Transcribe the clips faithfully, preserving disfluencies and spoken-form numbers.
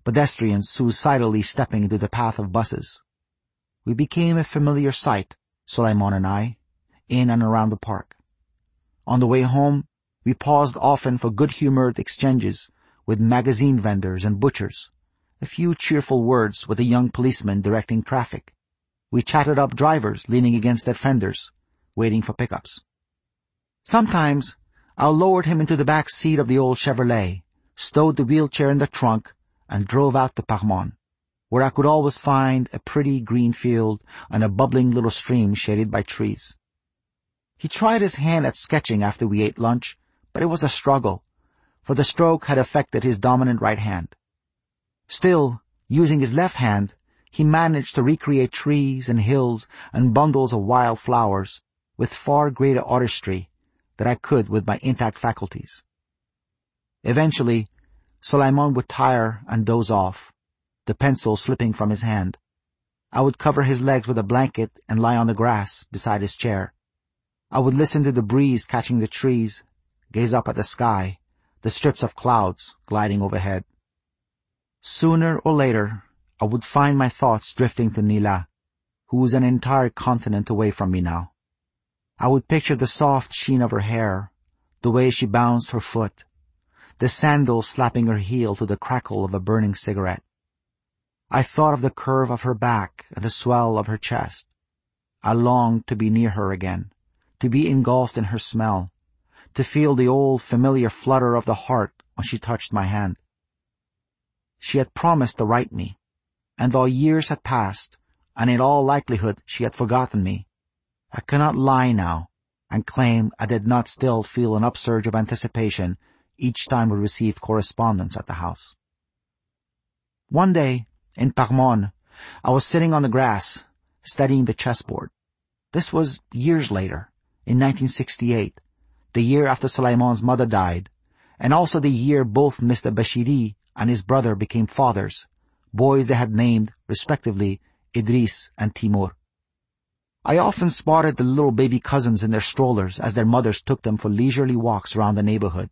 pedestrians suicidally stepping into the path of buses. We became a familiar sight, Sulaiman and I, in and around the park. On the way home, we paused often for good-humored exchanges with magazine vendors and butchers, a few cheerful words with a young policeman directing traffic. We chatted up drivers leaning against their fenders, waiting for pickups. Sometimes, I lowered him into the back seat of the old Chevrolet, stowed the wheelchair in the trunk, and drove out to Parmon, where I could always find a pretty green field and a bubbling little stream shaded by trees. He tried his hand at sketching after we ate lunch, but it was a struggle, for the stroke had affected his dominant right hand. Still, using his left hand, he managed to recreate trees and hills and bundles of wild flowers with far greater artistry than I could with my intact faculties. Eventually, Sulaiman would tire and doze off, the pencil slipping from his hand. I would cover his legs with a blanket and lie on the grass beside his chair. I would listen to the breeze catching the trees, gaze up at the sky, the strips of clouds gliding overhead. Sooner or later, I would find my thoughts drifting to Nila, who was an entire continent away from me now. I would picture the soft sheen of her hair, the way she bounced her foot, the sandal slapping her heel to the crackle of a burning cigarette. I thought of the curve of her back and the swell of her chest. I longed to be near her again, to be engulfed in her smell, to feel the old familiar flutter of the heart when she touched my hand. She had promised to write me, and though years had passed, and in all likelihood she had forgotten me, I cannot lie now and claim I did not still feel an upsurge of anticipation each time we received correspondence at the house. One day, in Parmon, I was sitting on the grass, studying the chessboard. This was years later, in nineteen sixty-eight, the year after Sulaiman's mother died, and also the year both Mister Bashiri and his brother became fathers, boys they had named, respectively, Idris and Timur. I often spotted the little baby cousins in their strollers as their mothers took them for leisurely walks around the neighborhood.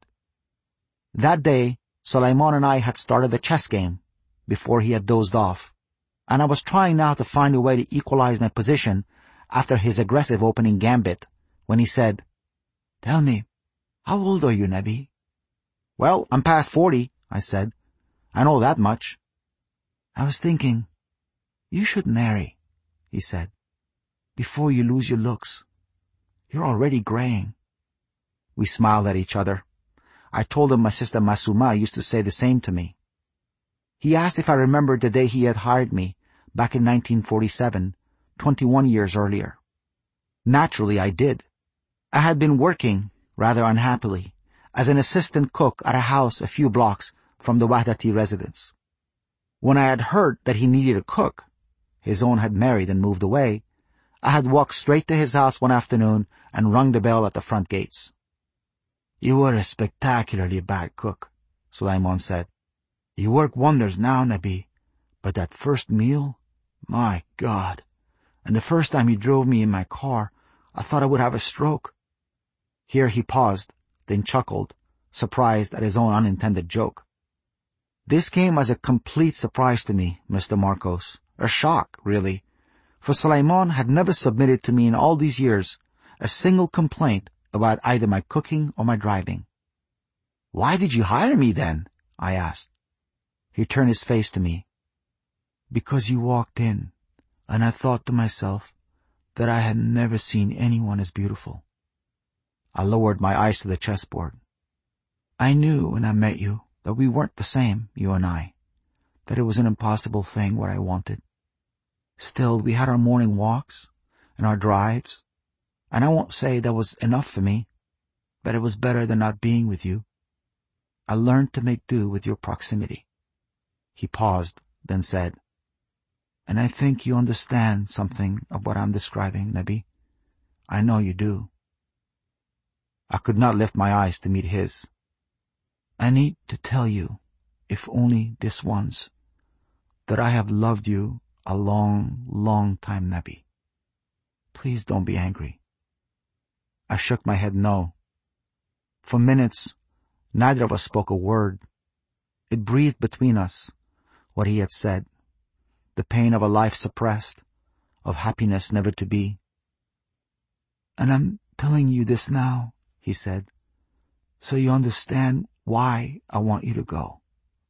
That day, Sulaiman and I had started a chess game before he had dozed off, and I was trying now to find a way to equalize my position after his aggressive opening gambit, when he said, "Tell me, how old are you, Nabi?" "Well, I'm past forty," I said. "I know that much." "I was thinking, you should marry," he said, "before you lose your looks. You're already graying." We smiled at each other. I told him my sister Masuma used to say the same to me. He asked if I remembered the day he had hired me, back in nineteen forty-seven, twenty-one years earlier. Naturally, I did. I had been working, rather unhappily, as an assistant cook at a house a few blocks from the Wahdati residence. When I had heard that he needed a cook, his own had married and moved away, I had walked straight to his house one afternoon and rung the bell at the front gates. "You were a spectacularly bad cook," Sulaiman said. "You work wonders now, Nabi, but that first meal, my God! And the first time you drove me in my car, I thought I would have a stroke." Here he paused, then chuckled, surprised at his own unintended joke. This came as a complete surprise to me, Mister Marcos, a shock, really, for Sulaiman had never submitted to me in all these years a single complaint about either my cooking or my driving. "Why did you hire me then?" I asked. He turned his face to me. "Because you walked in, and I thought to myself that I had never seen anyone as beautiful." I lowered my eyes to the chessboard. "I knew when I met you that we weren't the same, you and I, that it was an impossible thing what I wanted. Still, we had our morning walks and our drives, and I won't say that was enough for me, but it was better than not being with you. I learned to make do with your proximity." He paused, then said, "And I think you understand something of what I'm describing, Nabi. I know you do." I could not lift my eyes to meet his. "I need to tell you, if only this once, that I have loved you a long, long time, Nabi. Please don't be angry." I shook my head no. For minutes, neither of us spoke a word. It breathed between us, what he had said, the pain of a life suppressed, of happiness never to be. "And I'm telling you this now," he said, "so you understand why I want you to go.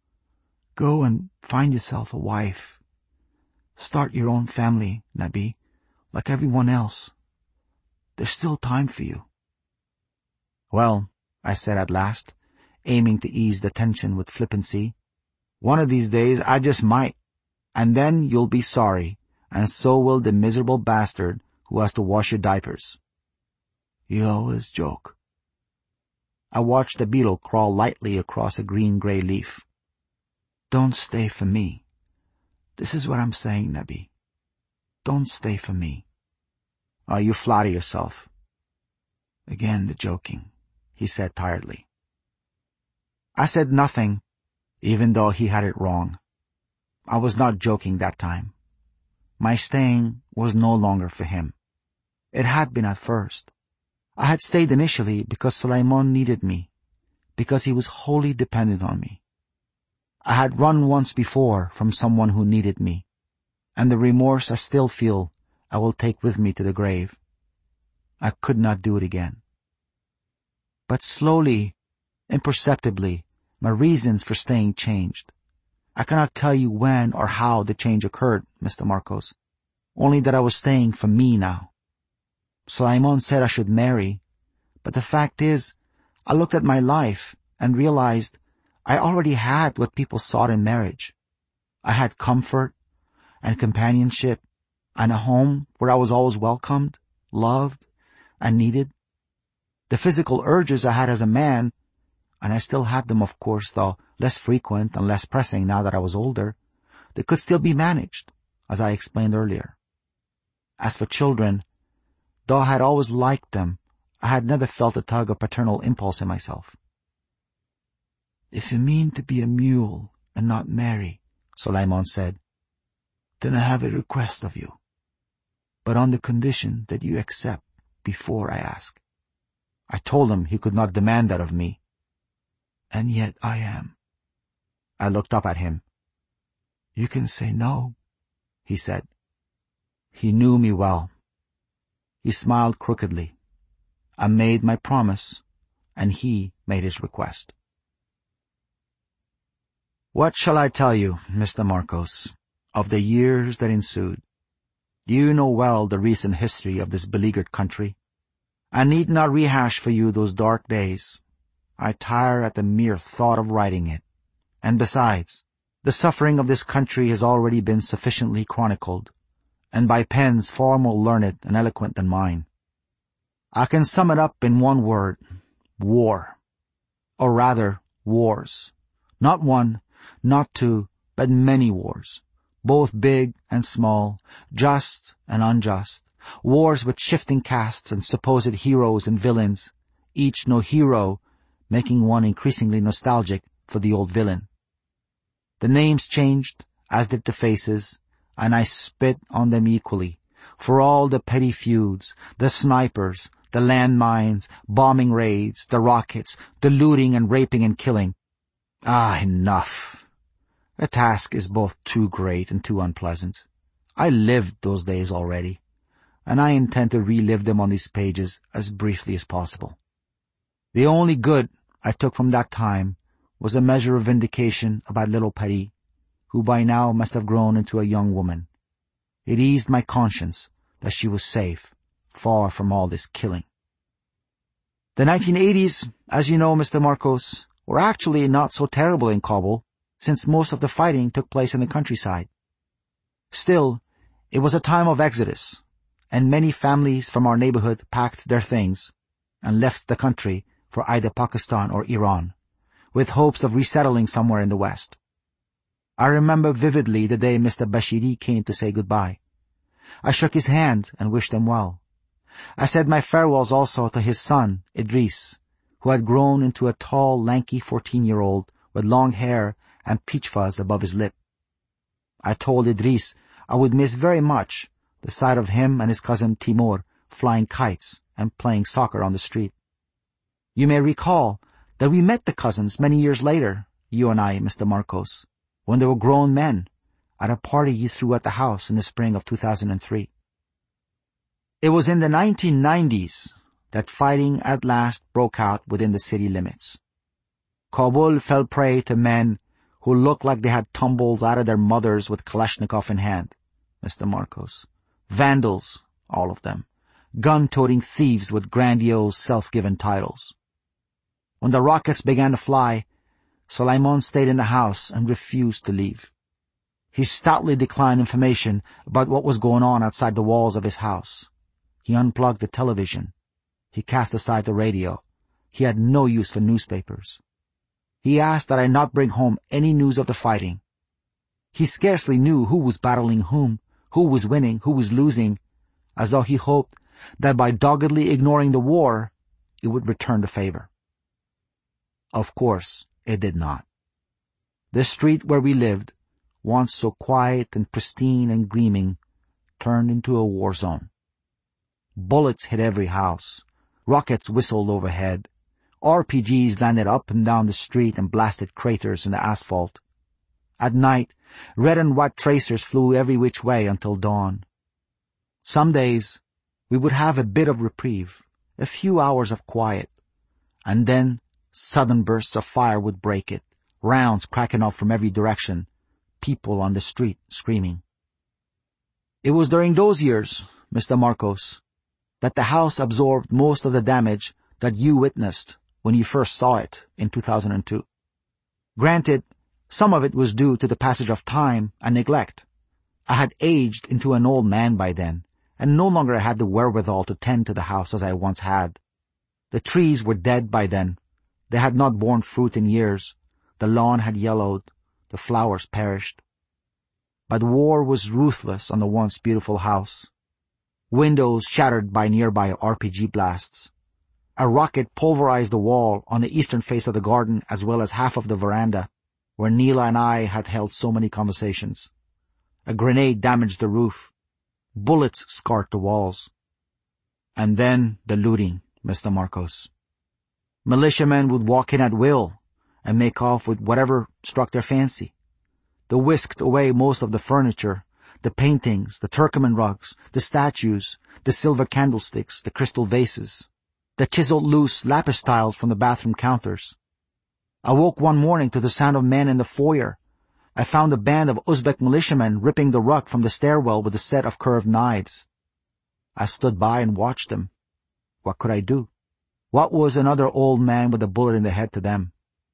Go and find yourself a wife. Start your own family, Nabi, like everyone else. There's still time for you." "Well," I said at last, aiming to ease the tension with flippancy, "one of these days I just might, and then you'll be sorry, and so will the miserable bastard who has to wash your diapers." "You always joke." I watched a beetle crawl lightly across a green-gray leaf. "Don't stay for me. This is what I'm saying, Nabi. Don't stay for me." "Oh, you flatter yourself." "Again the joking," he said tiredly. I said nothing, even though he had it wrong. I was not joking that time. My staying was no longer for him. It had been at first. I had stayed initially because Sulaiman needed me, because he was wholly dependent on me. I had run once before from someone who needed me, and the remorse I still feel I will take with me to the grave. I could not do it again. But slowly, imperceptibly, my reasons for staying changed. I cannot tell you when or how the change occurred, Mister Marcos, only that I was staying for me now. Sulaiman said I should marry, but the fact is, I looked at my life and realized I already had what people sought in marriage. I had comfort and companionship and a home where I was always welcomed, loved, and needed. The physical urges I had as a man, and I still had them, of course, though less frequent and less pressing now that I was older, they could still be managed, as I explained earlier. As for children, though I had always liked them, I had never felt a tug of paternal impulse in myself. "If you mean to be a mule and not marry," Sulaiman said, "then I have a request of you, but on the condition that you accept before I ask." I told him he could not demand that of me. "And yet I am." I looked up at him. "You can say no," he said. He knew me well. He smiled crookedly. I made my promise, and he made his request. What shall I tell you, Mister Marcos, of the years that ensued? You know well the recent history of this beleaguered country. I need not rehash for you those dark days. I tire at the mere thought of writing it. And besides, the suffering of this country has already been sufficiently chronicled, and by pens far more learned and eloquent than mine. I can sum it up in one word: war. Or rather, wars. Not one, not two, but many wars, both big and small, just and unjust, wars with shifting castes and supposed heroes and villains, each no hero, making one increasingly nostalgic for the old villain. The names changed, as did the faces, and I spit on them equally, for all the petty feuds, the snipers, the landmines, bombing raids, the rockets, the looting and raping and killing. Ah, enough. The task is both too great and too unpleasant. I lived those days already, and I intend to relive them on these pages as briefly as possible. The only good I took from that time was a measure of vindication about little Paris, who by now must have grown into a young woman. It eased my conscience that she was safe, far from all this killing. The nineteen eighties, as you know, Mister Marcos, were actually not so terrible in Kabul, since most of the fighting took place in the countryside. Still, it was a time of exodus, and many families from our neighborhood packed their things and left the country for either Pakistan or Iran, with hopes of resettling somewhere in the West. I remember vividly the day Mister Bashiri came to say goodbye. I shook his hand and wished him well. I said my farewells also to his son, Idris, who had grown into a tall, lanky fourteen-year-old with long hair and peach fuzz above his lip. I told Idris I would miss very much the sight of him and his cousin Timur flying kites and playing soccer on the street. You may recall that we met the cousins many years later, you and I, Mister Marcos, when they were grown men, at a party you threw at the house in the spring of two thousand three. It was in the nineteen nineties that fighting at last broke out within the city limits. Kabul fell prey to men who looked like they had tumbled out of their mothers with Kalashnikov in hand, Mister Marcos. Vandals, all of them. Gun-toting thieves with grandiose self-given titles. When the rockets began to fly, Sulaiman stayed in the house and refused to leave. He stoutly declined information about what was going on outside the walls of his house. He unplugged the television. He cast aside the radio. He had no use for newspapers. He asked that I not bring home any news of the fighting. He scarcely knew who was battling whom, who was winning, who was losing, as though he hoped that by doggedly ignoring the war, it would return the favor. Of course, it did not. The street where we lived, once so quiet and pristine and gleaming, turned into a war zone. Bullets hit every house. Rockets whistled overhead. R P Gs landed up and down the street and blasted craters in the asphalt. At night, red and white tracers flew every which way until dawn. Some days, we would have a bit of reprieve, a few hours of quiet, and then sudden bursts of fire would break it, rounds cracking off from every direction, people on the street screaming. It was during those years, Mister Marcos, that the house absorbed most of the damage that you witnessed when you first saw it in two thousand two. Granted, some of it was due to the passage of time and neglect. I had aged into an old man by then, and no longer had the wherewithal to tend to the house as I once had. The trees were dead by then. They had not borne fruit in years. The lawn had yellowed. The flowers perished. But war was ruthless on the once beautiful house. Windows shattered by nearby R P G blasts. A rocket pulverized the wall on the eastern face of the garden as well as half of the veranda, where Neela and I had held so many conversations. A grenade damaged the roof. Bullets scarred the walls. And then the looting, Mister Marcos. Militiamen would walk in at will and make off with whatever struck their fancy. They whisked away most of the furniture, the paintings, the Turkoman rugs, the statues, the silver candlesticks, the crystal vases, the chiseled loose lapis tiles from the bathroom counters. I woke one morning to the sound of men in the foyer. I found a band of Uzbek militiamen ripping the rug from the stairwell with a set of curved knives. I stood by and watched them. What could I do? What was another old man with a bullet in the head to them?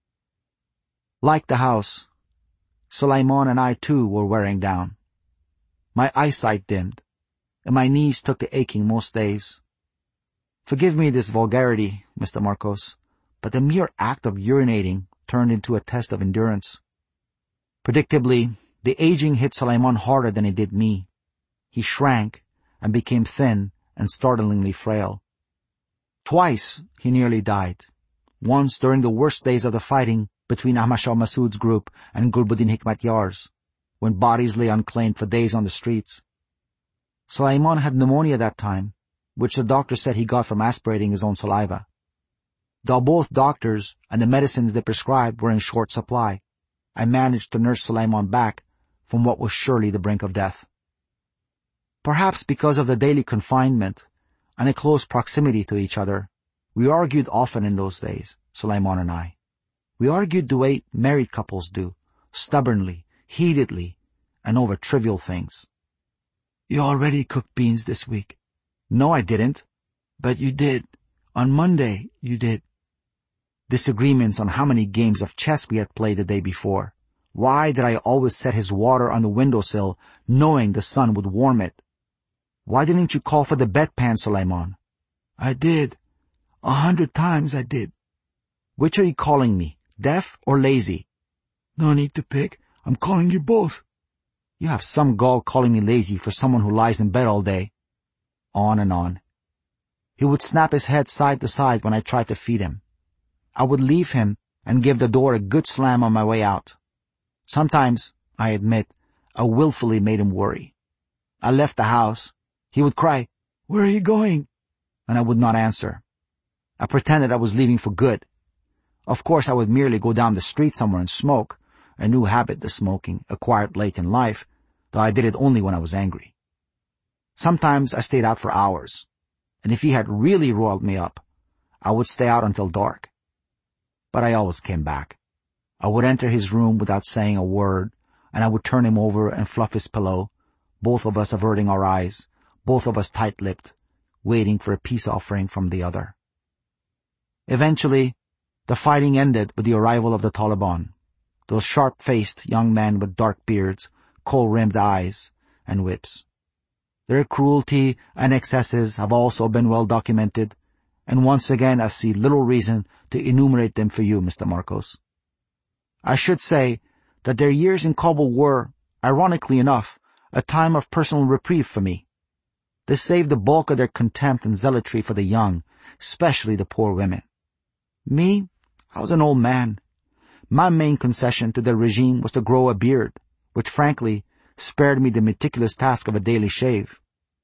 Like the house, Sulaiman and I too were wearing down. My eyesight dimmed, and my knees took to aching most days. Forgive me this vulgarity, Mister Marcos, but the mere act of urinating turned into a test of endurance. Predictably, the aging hit Sulaiman harder than it did me. He shrank and became thin and startlingly frail. Twice he nearly died, once during the worst days of the fighting between Ahmad Shah Massoud's group and Gulbuddin Hikmatyar's, when bodies lay unclaimed for days on the streets. Sulaiman had pneumonia that time, which the doctor said he got from aspirating his own saliva. Though both doctors and the medicines they prescribed were in short supply, I managed to nurse Sulaiman back from what was surely the brink of death. Perhaps because of the daily confinement and a close proximity to each other, we argued often in those days, Sulaiman and I. We argued the way married couples do, stubbornly, heatedly, and over trivial things. You already cooked beans this week. No, I didn't. But you did. On Monday, you did. Disagreements on how many games of chess we had played the day before. Why did I always set his water on the windowsill, knowing the sun would warm it? Why didn't you call for the bedpan, Sulaiman? I did. A hundred times I did. Which are you calling me, deaf or lazy? No need to pick. I'm calling you both. You have some gall calling me lazy for someone who lies in bed all day. On and on. He would snap his head side to side when I tried to feed him. I would leave him and give the door a good slam on my way out. Sometimes, I admit, I willfully made him worry. I left the house. He would cry, "Where are you going?" And I would not answer. I pretended I was leaving for good. Of course, I would merely go down the street somewhere and smoke, a new habit, the smoking, acquired late in life, though I did it only when I was angry. Sometimes I stayed out for hours, and if he had really roiled me up, I would stay out until dark. But I always came back. I would enter his room without saying a word, and I would turn him over and fluff his pillow, both of us averting our eyes, both of us tight-lipped, waiting for a peace offering from the other. Eventually, the fighting ended with the arrival of the Taliban, those sharp-faced young men with dark beards, kohl-rimmed eyes, and whips. Their cruelty and excesses have also been well documented, and once again I see little reason to enumerate them for you, Mister Marcos. I should say that their years in Kabul were, ironically enough, a time of personal reprieve for me. This saved the bulk of their contempt and zealotry for the young, especially the poor women. Me, I was an old man. My main concession to the regime was to grow a beard, which frankly spared me the meticulous task of a daily shave.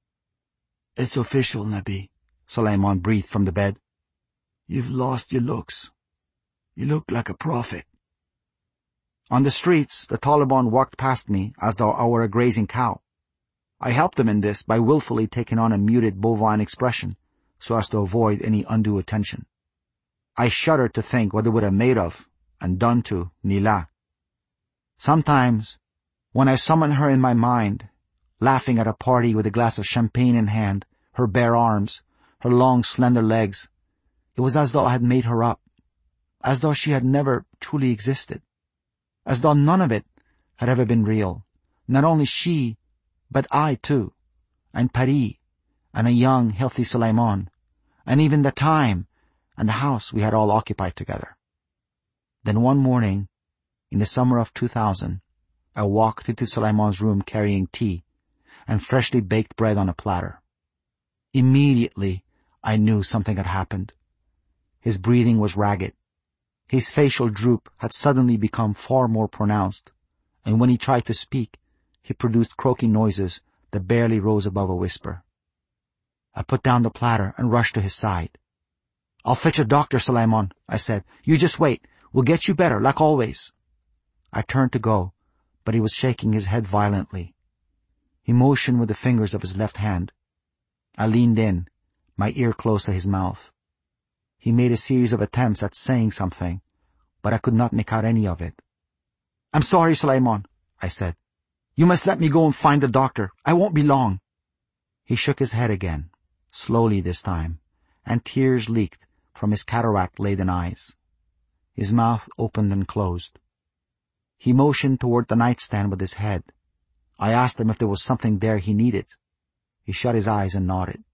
"It's official, Nabi," Suleiman breathed from the bed. "You've lost your looks. You look like a prophet." On the streets, the Taliban walked past me as though I were a grazing cow. I helped them in this by willfully taking on a muted bovine expression so as to avoid any undue attention. I shuddered to think what it would have made of and done to Nila. Sometimes, when I summon her in my mind, laughing at a party with a glass of champagne in hand, her bare arms, her long slender legs, it was as though I had made her up, as though she had never truly existed, as though none of it had ever been real, not only she, but I too, and Paris, and a young, healthy Suleiman, and even the time and the house we had all occupied together. Then one morning, in the summer of two thousand, I walked into Suleiman's room carrying tea and freshly baked bread on a platter. Immediately, I knew something had happened. His breathing was ragged. His facial droop had suddenly become far more pronounced, and when he tried to speak, he produced croaking noises that barely rose above a whisper. I put down the platter and rushed to his side. "I'll fetch a doctor, Suleiman," I said. "You just wait. We'll get you better, like always." I turned to go, but he was shaking his head violently. He motioned with the fingers of his left hand. I leaned in, my ear close to his mouth. He made a series of attempts at saying something, but I could not make out any of it. "I'm sorry, Suleiman," I said. "You must let me go and find a doctor. I won't be long." He shook his head again, slowly this time, and tears leaked from his cataract-laden eyes. His mouth opened and closed. He motioned toward the nightstand with his head. I asked him if there was something there he needed. He shut his eyes and nodded.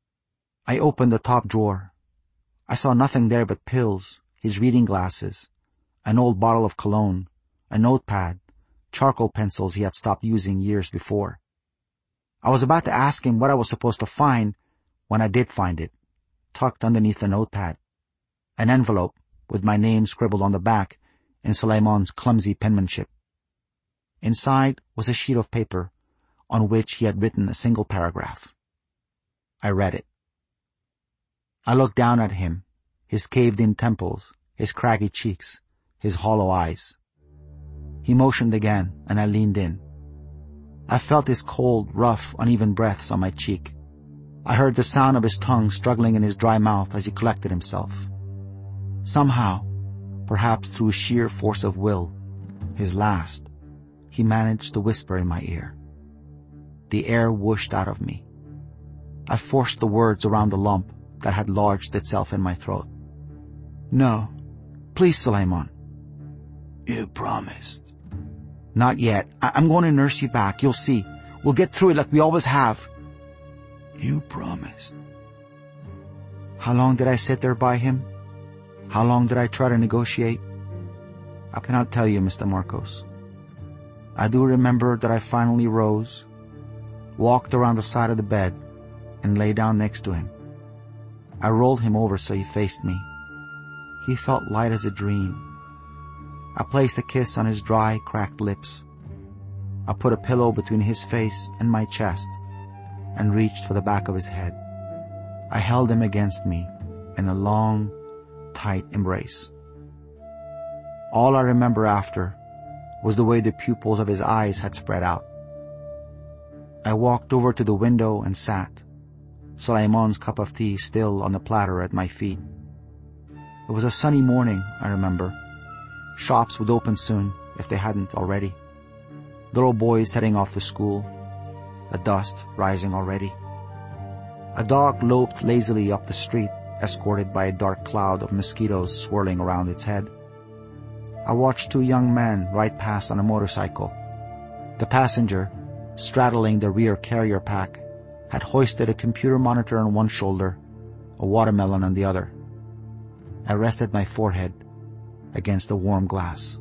I opened the top drawer. I saw nothing there but pills, his reading glasses, an old bottle of cologne, a notepad, charcoal pencils he had stopped using years before. I was about to ask him what I was supposed to find when I did find it, tucked underneath the notepad, an envelope with my name scribbled on the back in Suleiman's clumsy penmanship. Inside was a sheet of paper on which he had written a single paragraph. I read it. I looked down at him, his caved-in temples, his craggy cheeks, his hollow eyes. He motioned again, and I leaned in. I felt his cold, rough, uneven breaths on my cheek. I heard the sound of his tongue struggling in his dry mouth as he collected himself. Somehow, perhaps through sheer force of will, his last, he managed to whisper in my ear. The air whooshed out of me. I forced the words around the lump that had lodged itself in my throat. "No. Please, Suleiman." "You promised." "Not yet. I- I'm going to nurse you back. You'll see. We'll get through it like we always have." "You promised." How long did I sit there by him? How long did I try to negotiate? I cannot tell you, Mister Marcos. I do remember that I finally rose, walked around the side of the bed, and lay down next to him. I rolled him over so he faced me. He felt light as a dream. I placed a kiss on his dry, cracked lips. I put a pillow between his face and my chest and reached for the back of his head. I held him against me in a long, tight embrace. All I remember after was the way the pupils of his eyes had spread out. I walked over to the window and sat, Sulaiman's cup of tea still on the platter at my feet. It was a sunny morning, I remember. Shops would open soon, if they hadn't already. Little boys heading off to school, the dust rising already. A dog loped lazily up the street, escorted by a dark cloud of mosquitoes swirling around its head. I watched two young men ride past on a motorcycle. The passenger, straddling the rear carrier pack, had hoisted a computer monitor on one shoulder, a watermelon on the other. I rested my forehead against the warm glass.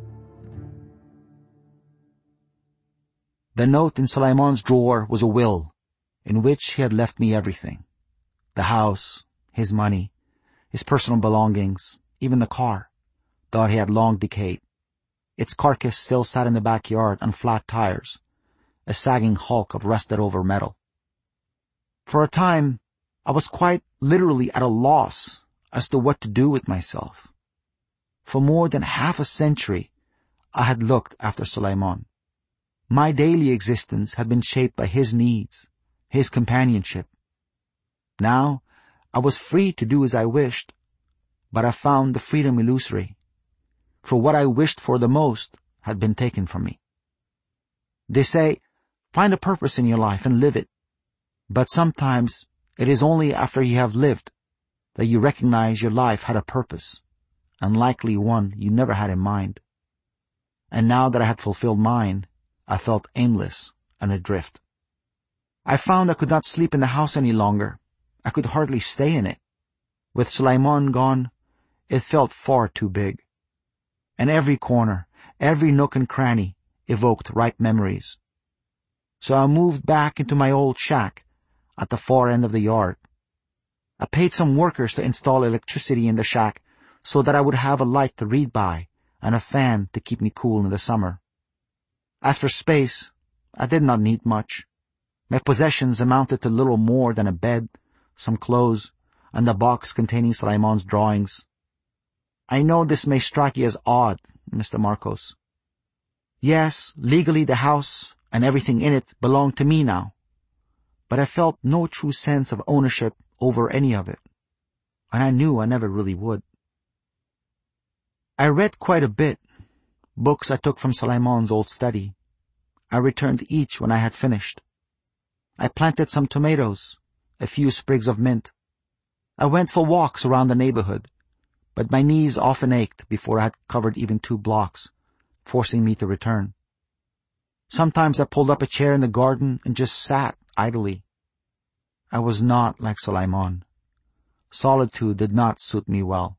The note in Sulaiman's drawer was a will, in which he had left me everything. The house, his money, his personal belongings, even the car, though it had long decayed. Its carcass still sat in the backyard on flat tires, a sagging hulk of rusted-over metal. For a time, I was quite literally at a loss as to what to do with myself. For more than half a century, I had looked after Sulaiman. My daily existence had been shaped by his needs, his companionship. Now, I was free to do as I wished, but I found the freedom illusory, for what I wished for the most had been taken from me. They say, find a purpose in your life and live it, but sometimes it is only after you have lived that you recognize your life had a purpose, and likely one you never had in mind. And now that I had fulfilled mine, I felt aimless and adrift. I found I could not sleep in the house any longer. I could hardly stay in it. With Sulaiman gone, it felt far too big. And every corner, every nook and cranny evoked ripe memories. So I moved back into my old shack at the far end of the yard. I paid some workers to install electricity in the shack so that I would have a light to read by and a fan to keep me cool in the summer. As for space, I did not need much. My possessions amounted to little more than a bed, some clothes, and the box containing Sulaiman's drawings. I know this may strike you as odd, Mister Marcos. Yes, legally the house and everything in it belonged to me now, but I felt no true sense of ownership over any of it, and I knew I never really would. I read quite a bit, books I took from Sulaiman's old study. I returned each when I had finished. I planted some tomatoes, a few sprigs of mint. I went for walks around the neighborhood, but my knees often ached before I had covered even two blocks, forcing me to return. Sometimes I pulled up a chair in the garden and just sat idly. I was not like Sulaiman. Solitude did not suit me well.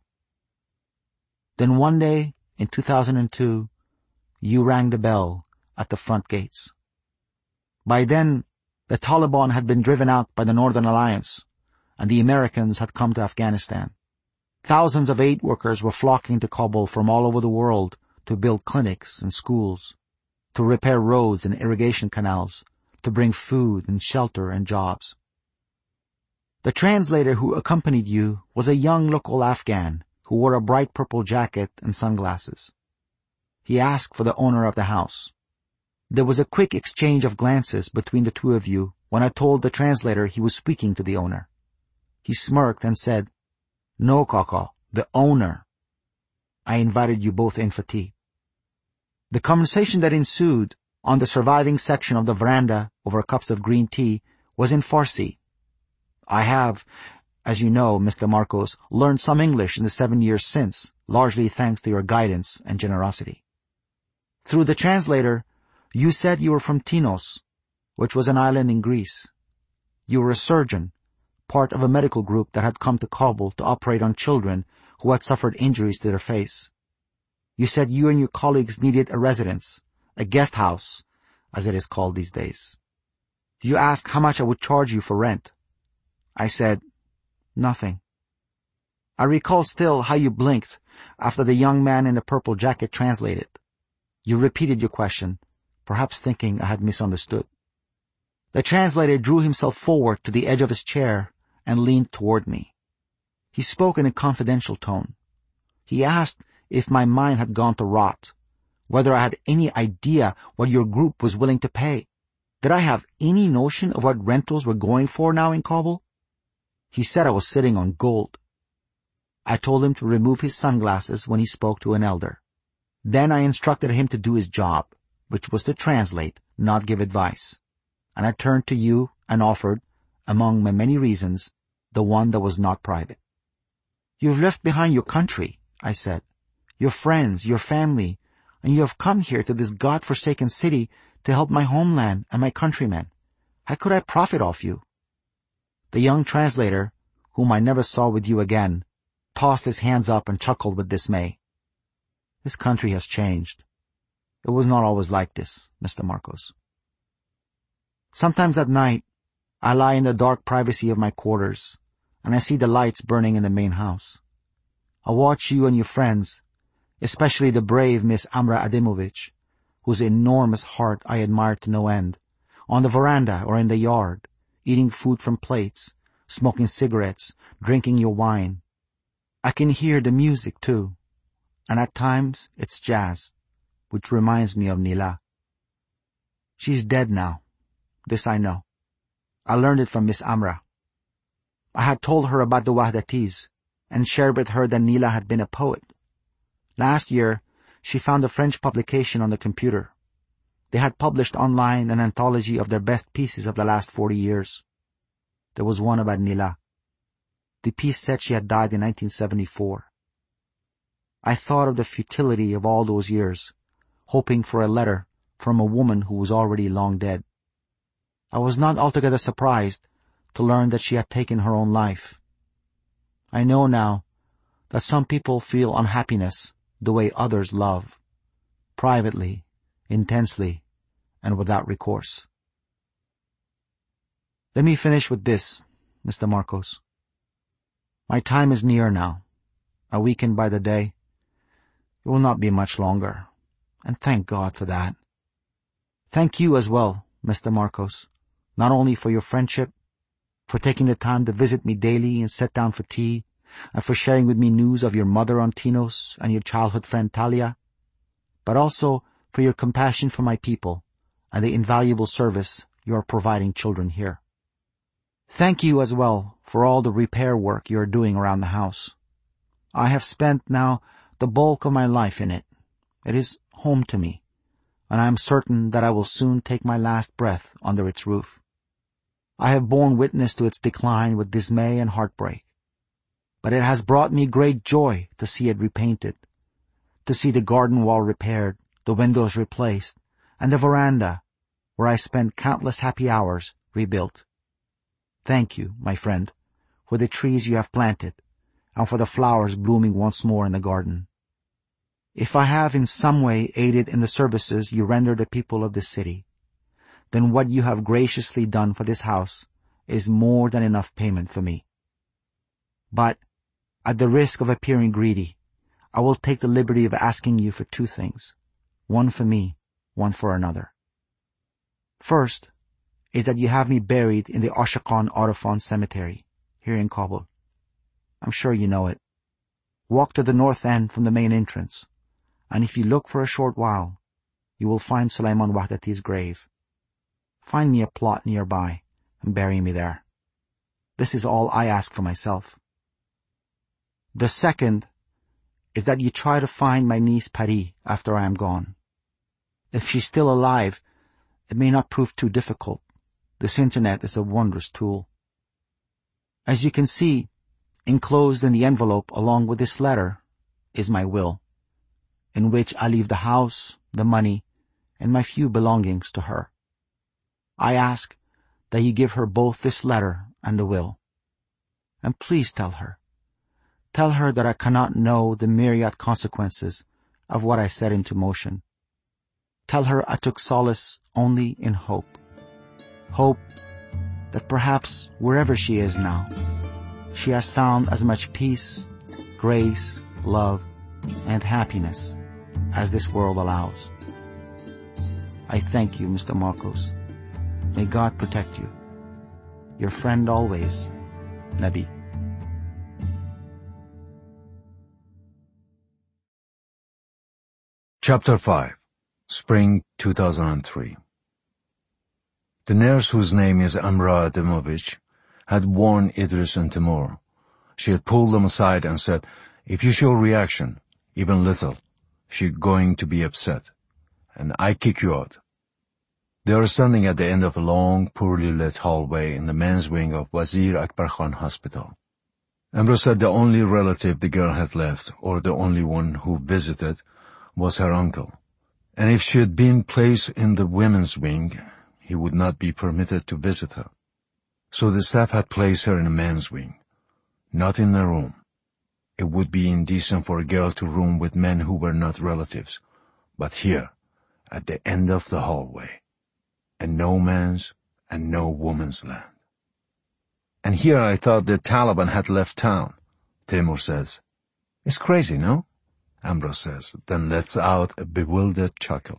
Then one day, in two thousand two, you rang the bell at the front gates. By then, the Taliban had been driven out by the Northern Alliance, and the Americans had come to Afghanistan. Thousands of aid workers were flocking to Kabul from all over the world to build clinics and schools, to repair roads and irrigation canals, to bring food and shelter and jobs. The translator who accompanied you was a young local Afghan who wore a bright purple jacket and sunglasses. He asked for the owner of the house. There was a quick exchange of glances between the two of you when I told the translator he was speaking to the owner. He smirked and said, "No, Kaka, the owner." I invited you both in for tea. The conversation that ensued on the surviving section of the veranda over cups of green tea was in Farsi. I have, as you know, Mister Marcos, learned some English in the seven years since, largely thanks to your guidance and generosity. Through the translator, you said you were from Tinos, which was an island in Greece. You were a surgeon, part of a medical group that had come to Kabul to operate on children who had suffered injuries to their face. You said you and your colleagues needed a residence, a guest house, as it is called these days. You asked how much I would charge you for rent. I said, nothing. I recall still how you blinked after the young man in the purple jacket translated. You repeated your question, perhaps thinking I had misunderstood. The translator drew himself forward to the edge of his chair and leaned toward me. He spoke in a confidential tone. He asked if my mind had gone to rot, whether I had any idea what your group was willing to pay. Did I have any notion of what rentals were going for now in Kabul? He said I was sitting on gold. I told him to remove his sunglasses when he spoke to an elder. Then I instructed him to do his job, which was to translate, not give advice. And I turned to you and offered, among my many reasons, the one that was not private. You've left behind your country, I said, your friends, your family, and you have come here to this God-forsaken city to help my homeland and my countrymen. How could I profit off you? The young translator, whom I never saw with you again, tossed his hands up and chuckled with dismay. This country has changed. It was not always like this, Mister Marcos. Sometimes at night, I lie in the dark privacy of my quarters, and I see the lights burning in the main house. I watch you and your friends, especially the brave Miss Amra Adimovich, whose enormous heart I admire to no end, on the veranda or in the yard, eating food from plates, smoking cigarettes, drinking your wine. I can hear the music, too, and at times it's jazz, which reminds me of Nila. She's dead now. This I know. I learned it from Miss Amra. I had told her about the Wahdatis and shared with her that Nila had been a poet. Last year, she found a French publication on the computer. They had published online an anthology of their best pieces of the last forty years. There was one about Nila. The piece said she had died in nineteen seventy-four. I thought of the futility of all those years, hoping for a letter from a woman who was already long dead. I was not altogether surprised to learn that she had taken her own life. I know now that some people feel unhappiness the way others love, privately, intensely, and without recourse. Let me finish with this, Mister Marcos. My time is near now. I weaken by the day. It will not be much longer, and thank God for that. Thank you as well, Mister Marcos, not only for your friendship, for taking the time to visit me daily and sit down for tea, and for sharing with me news of your mother Ontinos and your childhood friend Talia, but also for your compassion for my people and the invaluable service you are providing children here. Thank you as well for all the repair work you are doing around the house. I have spent now the bulk of my life in it. It is home to me, and I am certain that I will soon take my last breath under its roof. I have borne witness to its decline with dismay and heartbreak, but it has brought me great joy to see it repainted, to see the garden wall repaired, the windows replaced, and the veranda, where I spent countless happy hours, rebuilt. Thank you, my friend, for the trees you have planted, and for the flowers blooming once more in the garden. If I have in some way aided in the services you render the people of this city, then what you have graciously done for this house is more than enough payment for me. But, at the risk of appearing greedy, I will take the liberty of asking you for two things, one for me, one for another. First is that you have me buried in the Oshakon Orifon Cemetery, here in Kabul. I'm sure you know it. Walk to the north end from the main entrance, and if you look for a short while, you will find Sulaiman Wahdati's grave. Find me a plot nearby and bury me there. This is all I ask for myself. The second is that you try to find my niece Paris after I am gone. If she's still alive, it may not prove too difficult. This internet is a wondrous tool. As you can see, enclosed in the envelope along with this letter is my will, in which I leave the house, the money, and my few belongings to her. I ask that you give her both this letter and the will. And please tell her, tell her that I cannot know the myriad consequences of what I set into motion. Tell her I took solace only in hope. Hope that perhaps wherever she is now, she has found as much peace, grace, love, and happiness as this world allows. I thank you, Mister Marcos. May God protect you. Your friend always, Nabi. Chapter five. Spring two thousand three. The nurse, whose name is Amra Adamovich, had warned Idris and Timur. She had pulled them aside and said, "If you show reaction, even little, she's going to be upset, and I kick you out." They are standing at the end of a long, poorly lit hallway in the men's wing of Wazir Akbar Khan Hospital. Amra said the only relative the girl had left, or the only one who visited, was her uncle, and if she had been placed in the women's wing, he would not be permitted to visit her. So the staff had placed her in a men's wing, not in a room. It would be indecent for a girl to room with men who were not relatives, but here, at the end of the hallway, a no man's and no woman's land. "And here I thought the Taliban had left town," Timur says. "It's crazy, no?" Amra says, then lets out a bewildered chuckle.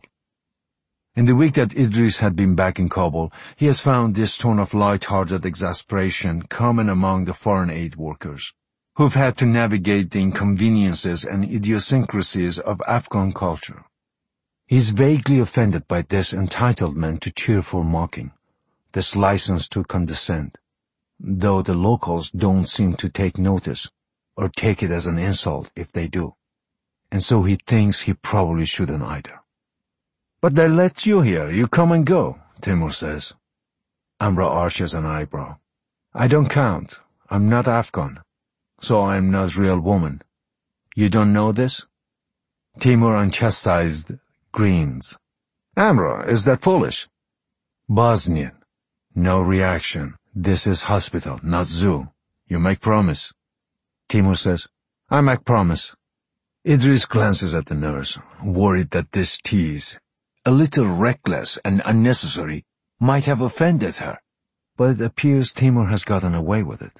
In the week that Idris had been back in Kabul, he has found this tone of light-hearted exasperation common among the foreign aid workers, who've had to navigate the inconveniences and idiosyncrasies of Afghan culture. He's vaguely offended by this entitlement to cheerful mocking, this license to condescend, though the locals don't seem to take notice, or take it as an insult if they do, and so he thinks he probably shouldn't either. "But they let you here, you come and go," Timur says. Amra arches an eyebrow. "I don't count. I'm not Afghan, so I'm not real woman. You don't know this?" Timur, unchastised, grins. "Amra, is that Polish?" "Bosnian. No reaction. This is hospital, not zoo. You make promise." Timur says, "I make promise." Idris glances at the nurse, worried that this tease, a little reckless and unnecessary, might have offended her, but it appears Timur has gotten away with it.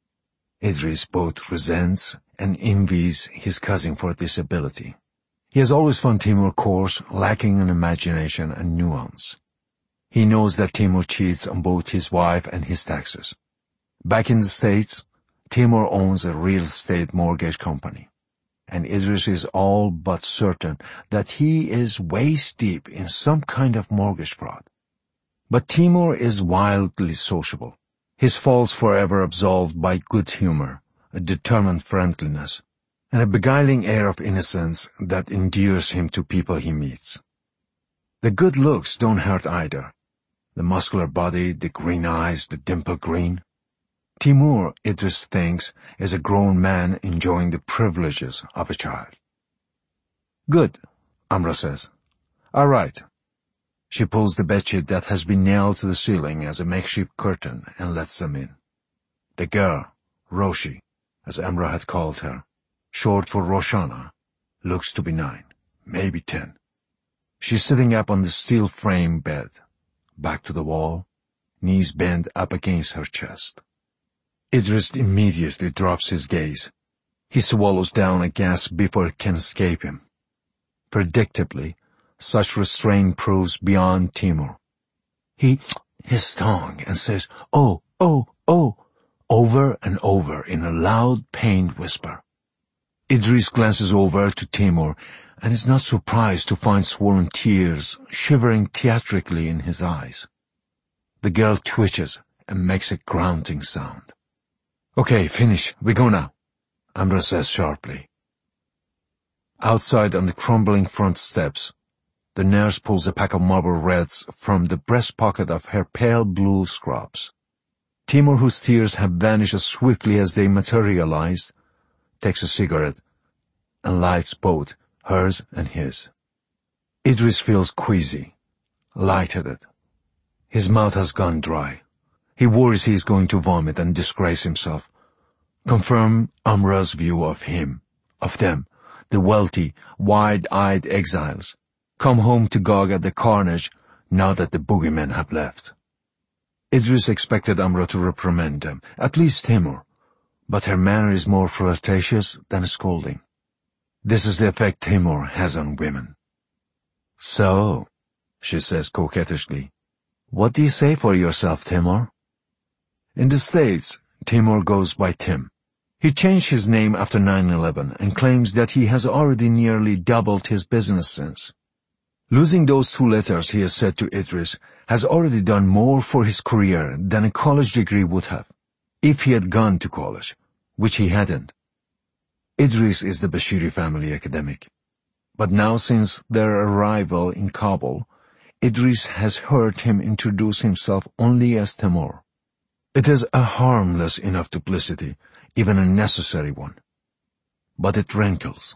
Idris both resents and envies his cousin for this ability. He has always found Timur coarse, lacking in imagination and nuance. He knows that Timur cheats on both his wife and his taxes. Back in the States, Timur owns a real estate mortgage company, and Idris is all but certain that he is waist deep in some kind of mortgage fraud. But Timur is wildly sociable, his faults forever absolved by good humor, a determined friendliness, and a beguiling air of innocence that endears him to people he meets. The good looks don't hurt either. The muscular body, the green eyes, the dimple green. Timur, Idris thinks, is a grown man enjoying the privileges of a child. "Good," Amra says. "All right." She pulls the bedsheet that has been nailed to the ceiling as a makeshift curtain and lets them in. The girl, Roshi, as Amra had called her, short for Roshana, looks to be nine, maybe ten. She's sitting up on the steel frame bed, back to the wall, knees bent up against her chest. Idris immediately drops his gaze. He swallows down a gasp before it can escape him. Predictably, such restraint proves beyond Timur. He his tongue and says, "Oh, oh, oh," over and over in a loud, pained whisper. Idris glances over to Timur and is not surprised to find swollen tears shivering theatrically in his eyes. The girl twitches and makes a grunting sound. "Okay, finish. We go now," Amra says sharply. Outside on the crumbling front steps, the nurse pulls a pack of Marlboro Reds from the breast pocket of her pale blue scrubs. Timur, whose tears have vanished as swiftly as they materialized, takes a cigarette and lights both hers and his. Idris feels queasy, lightheaded. His mouth has gone dry. He worries he is going to vomit and disgrace himself. Confirm Amra's view of him, of them, the wealthy, wide-eyed exiles, come home to gawk at the carnage now that the boogeymen have left. Idris expected Amra to reprimand them, at least Timur, but her manner is more flirtatious than scolding. This is the effect Timur has on women. "So," she says coquettishly, "what do you say for yourself, Timur?" In the States, Timur goes by Tim. He changed his name after nine eleven and claims that he has already nearly doubled his business since. Losing those two letters, he has said to Idris, has already done more for his career than a college degree would have, if he had gone to college, which he hadn't. Idris is the Bashiri family academic. But now, since their arrival in Kabul, Idris has heard him introduce himself only as Timur. It is a harmless enough duplicity, even a necessary one. But it rankles.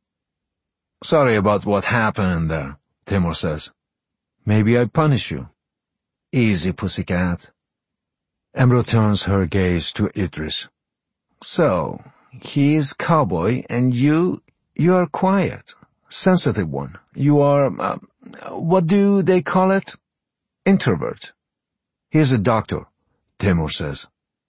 "Sorry about what happened in there," Timur says. "Maybe I punish you." "Easy, pussycat." Amra turns her gaze to Idris. "So, he is cowboy, and you, you are quiet, sensitive one. You are, uh, what do they call it? Introvert." "He is a doctor," Timur says.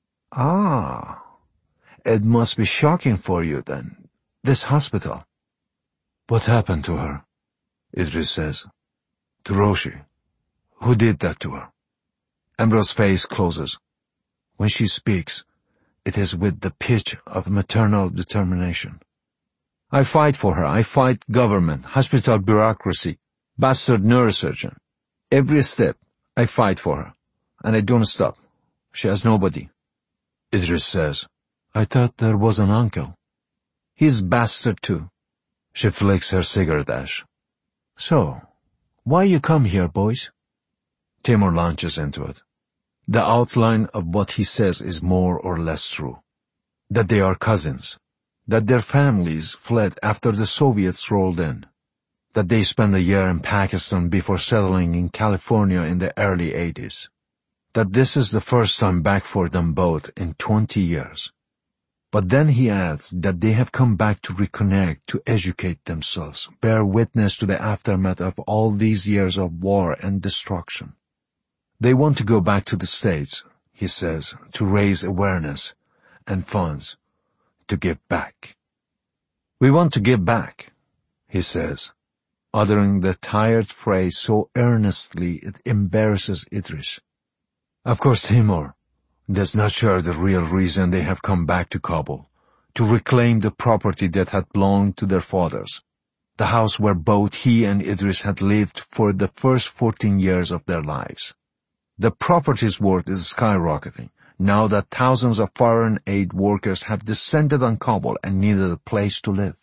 "Ah, it must be shocking for you then, this hospital." "What happened to her?" Idris says. "To Roshi. Who did that to her?" Amra's face closes. When she speaks, it is with the pitch of maternal determination. "I fight for her. I fight government, hospital bureaucracy, bastard neurosurgeon. Every step, I fight for her. And I don't stop. She has nobody." Idris says, "I thought there was an uncle." "He's bastard too." She flicks her cigarette ash. "So, why you come here, boys?" Timur launches into it. The outline of what he says is more or less true. That they are cousins. That their families fled after the Soviets rolled in. That they spent a year in Pakistan before settling in California in the early eighties. That this is the first time back for them both in twenty years. But then he adds that they have come back to reconnect, to educate themselves, bear witness to the aftermath of all these years of war and destruction. They want to go back to the States, he says, to raise awareness and funds, to give back. "We want to give back," he says, uttering the tired phrase so earnestly it embarrasses Idris. Of course, Timur does not share the real reason they have come back to Kabul, to reclaim the property that had belonged to their fathers, the house where both he and Idris had lived for the first fourteen years of their lives. The property's worth is skyrocketing, now that thousands of foreign aid workers have descended on Kabul and needed a place to live.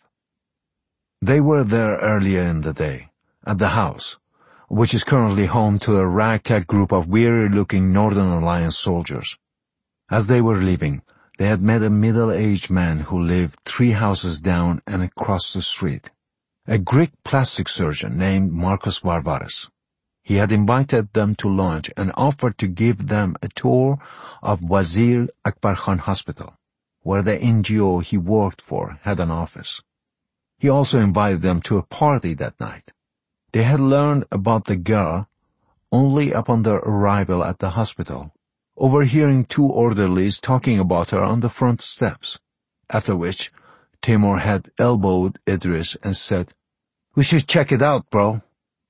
They were there earlier in the day, at the house, which is currently home to a ragtag group of weary-looking Northern Alliance soldiers. As they were leaving, they had met a middle-aged man who lived three houses down and across the street, a Greek plastic surgeon named Marcos Varvaris. He had invited them to lunch and offered to give them a tour of Wazir Akbar Khan Hospital, where the N G O he worked for had an office. He also invited them to a party that night. They had learned about the girl only upon their arrival at the hospital, overhearing two orderlies talking about her on the front steps, after which Timur had elbowed Idris and said, "We should check it out, bro."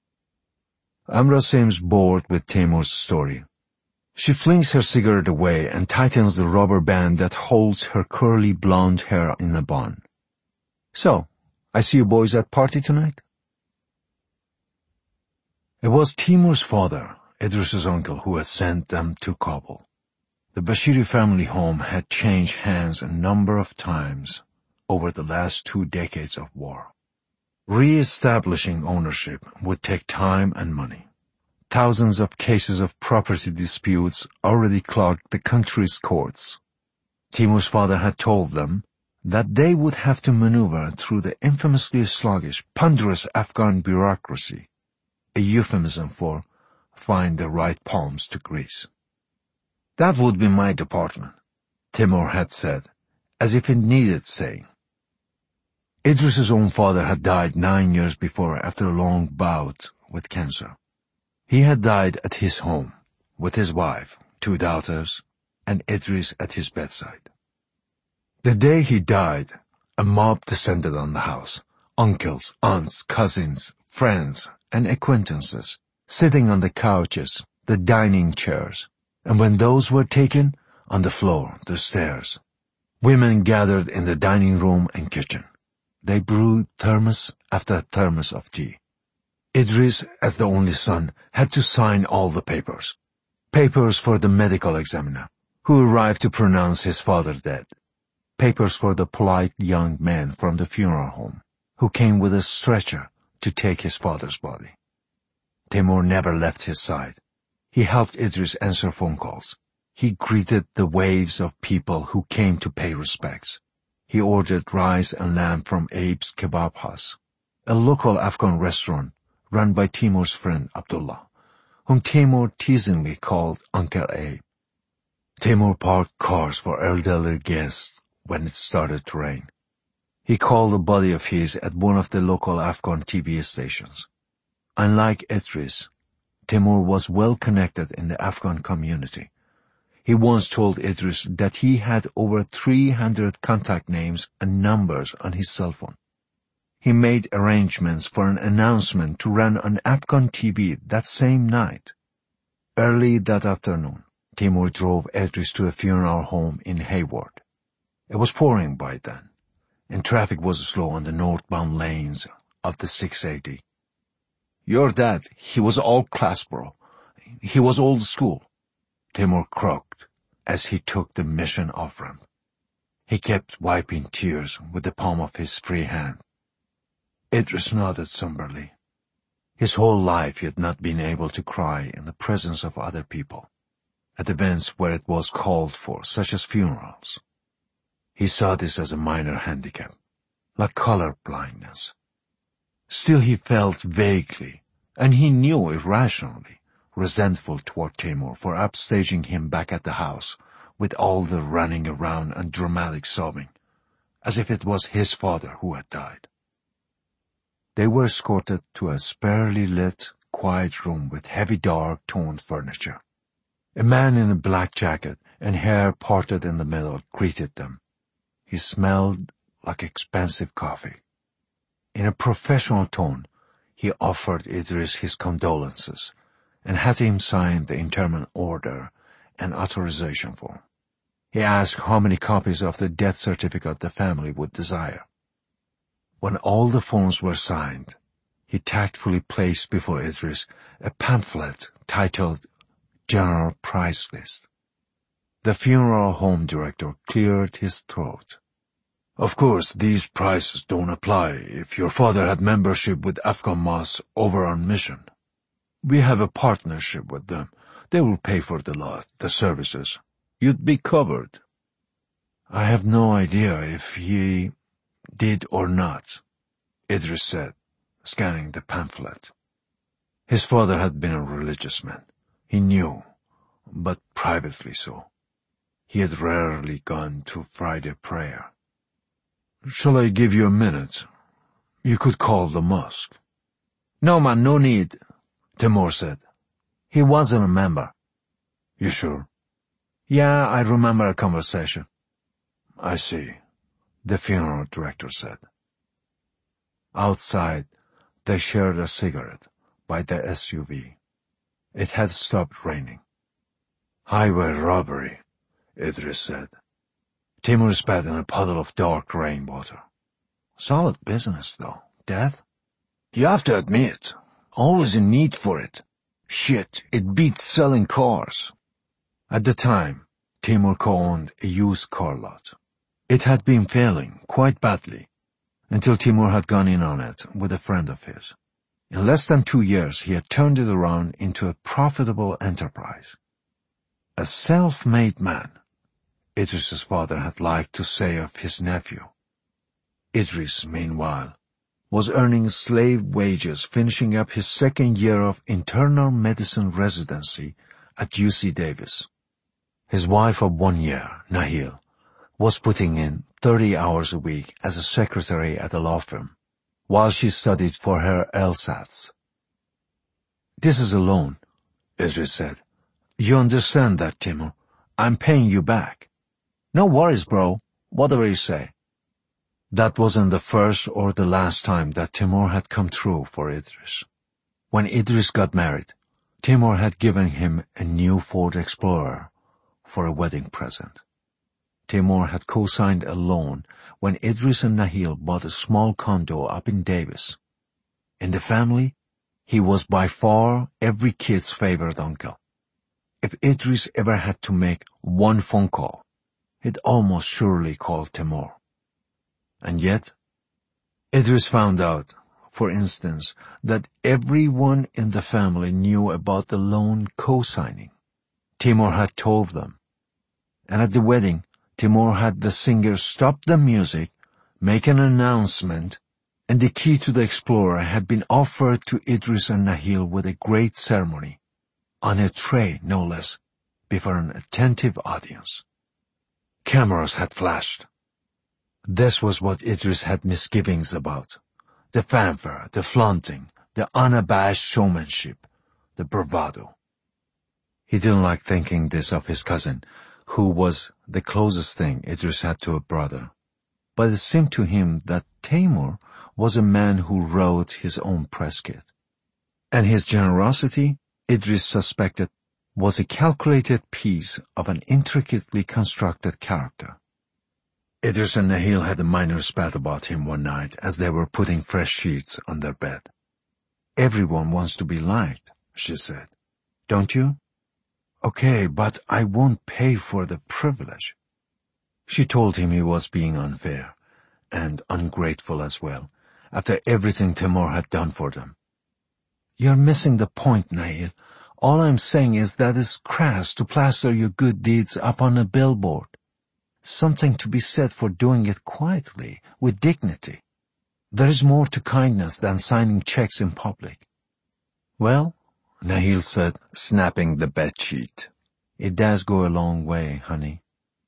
Amra seems bored with Timur's story. She flings her cigarette away and tightens the rubber band that holds her curly blonde hair in a bun. "So, I see you boys at party tonight?" It was Timur's father, Idris's uncle, who had sent them to Kabul. The Bashiri family home had changed hands a number of times over the last two decades of war. Re-establishing ownership would take time and money. Thousands of cases of property disputes already clogged the country's courts. Timur's father had told them that they would have to maneuver through the infamously sluggish, ponderous Afghan bureaucracy, a euphemism for find the right palms to grease. "That would be my department," Timur had said, as if it needed saying. Idris's own father had died nine years before after a long bout with cancer. He had died at his home, with his wife, two daughters, and Idris at his bedside. The day he died, a mob descended on the house, uncles, aunts, cousins, friends, and acquaintances, sitting on the couches, the dining chairs, and when those were taken, on the floor, the stairs. Women gathered in the dining room and kitchen. They brewed thermos after thermos of tea. Idris, as the only son, had to sign all the papers. Papers for the medical examiner, who arrived to pronounce his father dead. Papers for the polite young man from the funeral home, who came with a stretcher to take his father's body. Timur never left his side. He helped Idris answer phone calls. He greeted the waves of people who came to pay respects. He ordered rice and lamb from Abe's Kebab House, a local Afghan restaurant run by Timur's friend Abdullah, whom Timur teasingly called Uncle Abe. Timur parked cars for elderly guests when it started to rain. He called a buddy of his at one of the local Afghan T V stations. Unlike Idris, Timur was well connected in the Afghan community. He once told Idris that he had over three hundred contact names and numbers on his cell phone. He made arrangements for an announcement to run on Afghan T V that same night. Early that afternoon, Timur drove Idris to a funeral home in Hayward. It was pouring by then, and traffic was slow on the northbound lanes of the six eighty. Your dad, he was all class, bro. He was old school. Timur croaked as he took the mission off-ramp. He kept wiping tears with the palm of his free hand. Idris nodded somberly. His whole life he had not been able to cry in the presence of other people, at events where it was called for, such as funerals. He saw this as a minor handicap, like color blindness. Still he felt vaguely, and he knew irrationally, resentful toward Timur for upstaging him back at the house with all the running around and dramatic sobbing, as if it was his father who had died. They were escorted to a sparely lit, quiet room with heavy dark-toned furniture. A man in a black jacket and hair parted in the middle greeted them. He smelled like expensive coffee. In a professional tone, he offered Idris his condolences and had him sign the interment order and authorization form. He asked how many copies of the death certificate the family would desire. When all the forms were signed, he tactfully placed before Idris a pamphlet titled General Price List. The funeral home director cleared his throat. Of course, these prices don't apply if your father had membership with Afghan Mosque over on mission. We have a partnership with them. They will pay for the lot, the services. You'd be covered. I have no idea if he did or not, Idris said, scanning the pamphlet. His father had been a religious man. He knew, but privately so. He had rarely gone to Friday prayer. Shall I give you a minute? You could call the mosque. No, man, no need, Timur said. He wasn't a member. You sure? Yeah, I remember a conversation. I see, the funeral director said. Outside, they shared a cigarette by the S U V. It had stopped raining. Highway robbery, Idris said. Timur spat in a puddle of dark rainwater. Solid business, though. Death? You have to admit, always a need for it. Shit, it beats selling cars. At the time, Timur co-owned a used car lot. It had been failing quite badly, until Timur had gone in on it with a friend of his. In less than two years, he had turned it around into a profitable enterprise. A self-made man, Idris's father had liked to say of his nephew. Idris, meanwhile, was earning slave wages finishing up his second year of internal medicine residency at U C Davis. His wife of one year, Nahil, was putting in thirty hours a week as a secretary at a law firm, while she studied for her LSATs. This is a loan, Idris said. You understand that, Timur? I'm paying you back. No worries, bro. Whatever you say. That wasn't the first or the last time that Timur had come through for Idris. When Idris got married, Timur had given him a new Ford Explorer for a wedding present. Timur had co-signed a loan when Idris and Nahil bought a small condo up in Davis. In the family, he was by far every kid's favorite uncle. If Idris ever had to make one phone call, he'd almost surely call Timur. And yet, Idris found out, for instance, that everyone in the family knew about the loan co-signing. Timur had told them. And at the wedding, Timur had the singer stop the music, make an announcement, and the key to the Explorer had been offered to Idris and Nahil with a great ceremony, on a tray no less, before an attentive audience. Cameras had flashed. This was what Idris had misgivings about. The fanfare, the flaunting, the unabashed showmanship, the bravado. He didn't like thinking this of his cousin, who was the closest thing Idris had to a brother. But it seemed to him that Timur was a man who wrote his own press kit. And his generosity, Idris suspected, was a calculated piece of an intricately constructed character. Idris and Nahil had a minor spat about him one night as they were putting fresh sheets on their bed. "Everyone wants to be liked," she said. "Don't you?" "Okay, but I won't pay for the privilege." She told him he was being unfair, and ungrateful as well, after everything Timur had done for them. "You're missing the point, Nahil. All I'm saying is that it's crass to plaster your good deeds up on a billboard. Something to be said for doing it quietly, with dignity. There is more to kindness than signing checks in public." "Well," Nahil said, snapping the bedsheet, "it does go a long way, honey."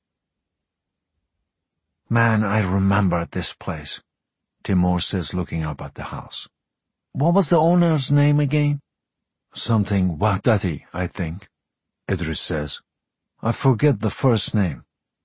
"Man, I remember this place," Timur says, looking up at the house. "What was the owner's name again?" "Something Wahdati, I think," Idris says. "I forget the first name."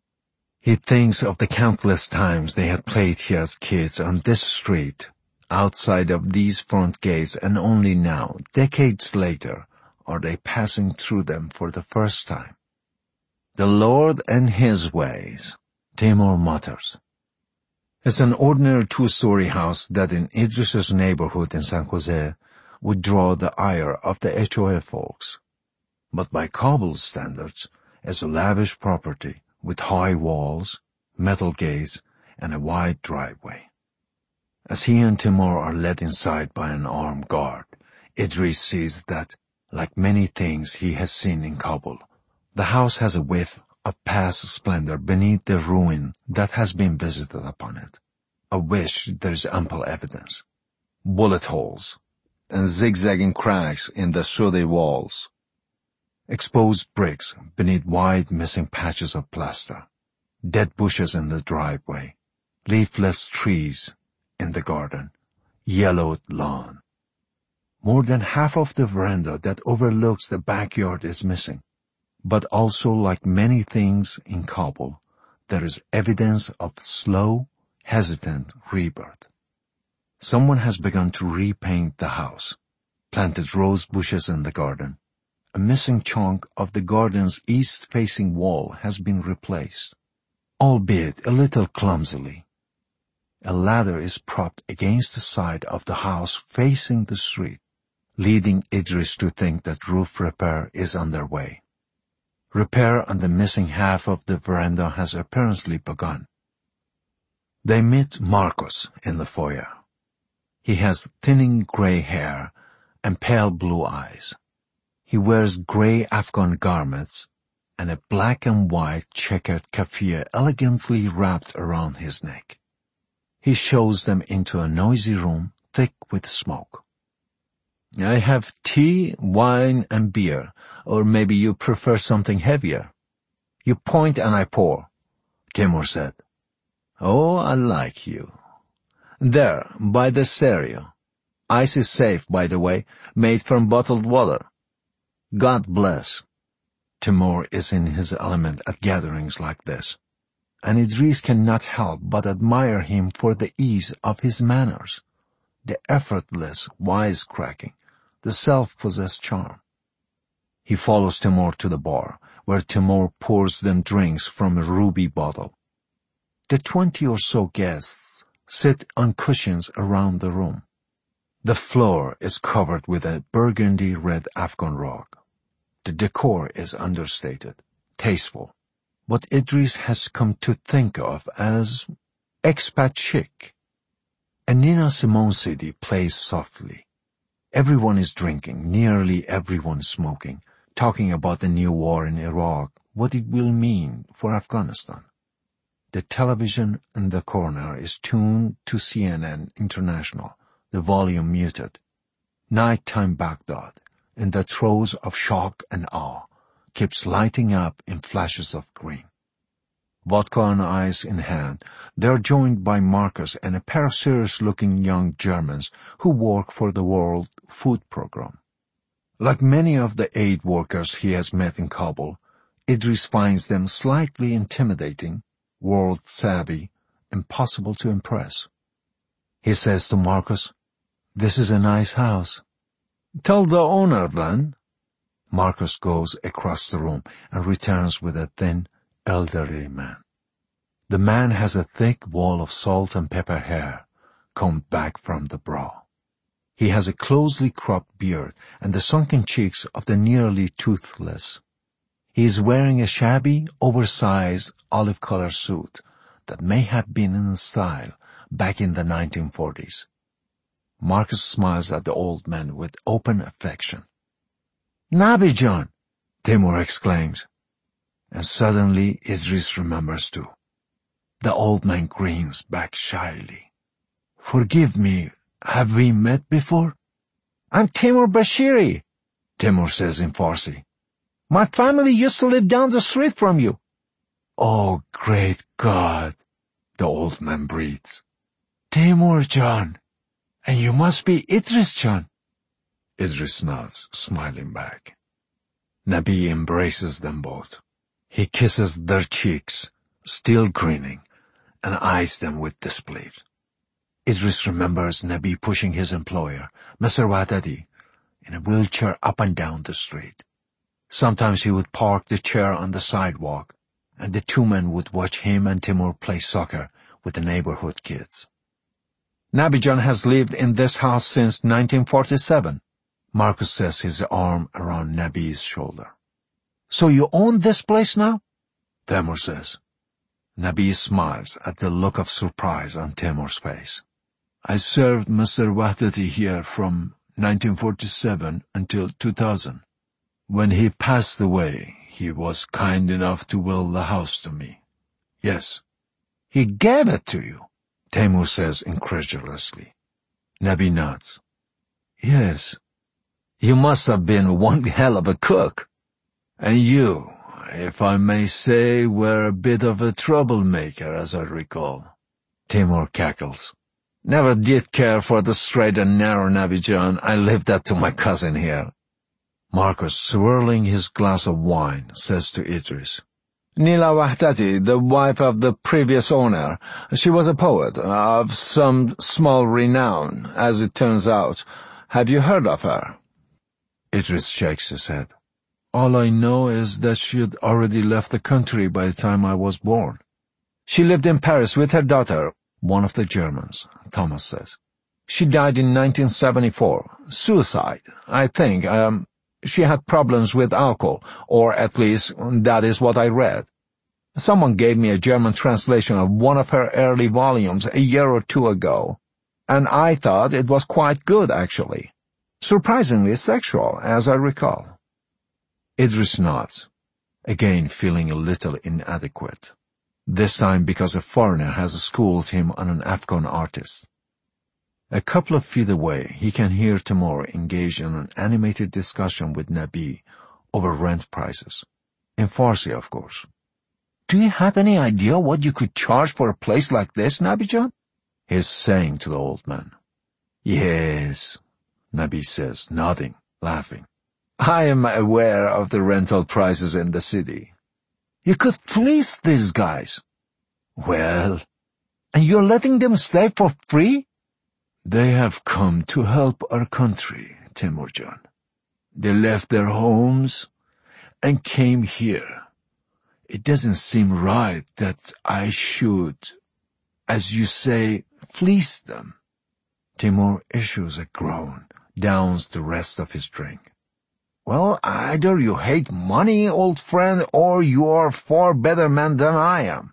He thinks of the countless times they had played here as kids on this street, outside of these front gates, and only now, decades later, are they passing through them for the first time. "The Lord and His ways," Timur mutters. It's an ordinary two-story house that in Idris's neighborhood in San Jose would draw the ire of the H O A folks. But by Kabul standards, it's a lavish property with high walls, metal gates, and a wide driveway. As he and Timur are led inside by an armed guard, Idris sees that, like many things he has seen in Kabul, the house has a whiff of past splendor beneath the ruin that has been visited upon it, of which there is ample evidence. Bullet holes and zigzagging cracks in the sooty walls. Exposed bricks beneath wide missing patches of plaster. Dead bushes in the driveway. Leafless trees in the garden. Yellowed lawn. More than half of the veranda that overlooks the backyard is missing. But also, like many things in Kabul, there is evidence of slow, hesitant rebirth. Someone has begun to repaint the house, planted rose bushes in the garden. A missing chunk of the garden's east-facing wall has been replaced, albeit a little clumsily. A ladder is propped against the side of the house facing the street, leading Idris to think that roof repair is underway. Repair on the missing half of the veranda has apparently begun. They meet Marcos in the foyer. He has thinning gray hair and pale blue eyes. He wears gray Afghan garments and a black and white checkered keffiyeh elegantly wrapped around his neck. He shows them into a noisy room thick with smoke. "I have tea, wine, and beer, or maybe you prefer something heavier." "You point and I pour," Timur said. "Oh, I like you. There, by the stereo. Ice is safe, by the way, made from bottled water. God bless." Timur is in his element at gatherings like this, and Idris cannot help but admire him for the ease of his manners, the effortless wisecracking, the self-possessed charm. He follows Timur to the bar, where Timur pours them drinks from a ruby bottle. The twenty or so guests sit on cushions around the room. The floor is covered with a burgundy-red Afghan rug. The decor is understated, tasteful, what Idris has come to think of as expat chic. A Nina Simone C D plays softly. Everyone is drinking, nearly everyone smoking, talking about the new war in Iraq, what it will mean for Afghanistan. The television in the corner is tuned to C N N International, the volume muted. Nighttime Baghdad, in the throes of shock and awe, keeps lighting up in flashes of green. Vodka and ice in hand, they are joined by Marcus and a pair of serious-looking young Germans who work for the World Food Program. Like many of the aid workers he has met in Kabul, Idris finds them slightly intimidating, world-savvy, impossible to impress. He says to Marcus, "This is a nice house." "Tell the owner, then." Marcus goes across the room and returns with a thin, elderly man. The man has a thick wall of salt and pepper hair, combed back from the brow. He has a closely cropped beard and the sunken cheeks of the nearly toothless. He is wearing a shabby, oversized, olive-colored suit that may have been in style back in the nineteen forties. Marcus smiles at the old man with open affection. "Nabijan!" Timur exclaims. And suddenly Idris remembers too. The old man grins back shyly. "Forgive me, have we met before?" "I'm Timur Bashiri," Timur says in Farsi. "My family used to live down the street from you." "Oh, great God," the old man breathes. "Timur Jan, and you must be Idris Jan." Idris nods, smiling back. Nabi embraces them both. He kisses their cheeks, still grinning, and eyes them with disbelief. Idris remembers Nabi pushing his employer, Mister Wahdati, in a wheelchair up and down the street. Sometimes he would park the chair on the sidewalk, and the two men would watch him and Timur play soccer with the neighborhood kids. "Nabijan has lived in this house since nineteen forty-seven. Marcus says, his arm around Nabi's shoulder. "So you own this place now?" Timur says. Nabi smiles at the look of surprise on Timur's face. "I served Mister Wahdati here from nineteen forty-seven until two thousand. When he passed away, he was kind enough to will the house to me. Yes." "He gave it to you?" Timur says incredulously. Nabi nods. "Yes." "You must have been one hell of a cook. And you, if I may say, were a bit of a troublemaker, as I recall." Timur cackles. "Never did care for the straight and narrow, Nabijan. I left that to my cousin here." Marcus, swirling his glass of wine, says to Idris, "Nila Wahdati, the wife of the previous owner, she was a poet, of some small renown, as it turns out. Have you heard of her?" Idris shakes his head. "All I know is that she had already left the country by the time I was born." "She lived in Paris with her daughter, one of the Germans," Thomas says. "She died in nineteen seventy-four. Suicide, I think. Um, she had problems with alcohol, or at least that is what I read. Someone gave me a German translation of one of her early volumes a year or two ago, and I thought it was quite good, actually. Surprisingly sexual, as I recall." Idris nods, again feeling a little inadequate. This time because a foreigner has schooled him on an Afghan artist. A couple of feet away, he can hear Timur engage in an animated discussion with Nabi over rent prices. In Farsi, of course. "Do you have any idea what you could charge for a place like this, Nabijan?" He's saying to the old man. "Yes," Nabi says, nodding, laughing. "I am aware of the rental prices in the city." "You could fleece these guys." "Well." "And you're letting them stay for free?" "They have come to help our country, Timurjan. They left their homes and came here It doesn't seem right that I should, as you say, fleece them. Timur issues a groan, downs the rest of his drink. Well, either you hate money, old friend, or you are a far better man than I am.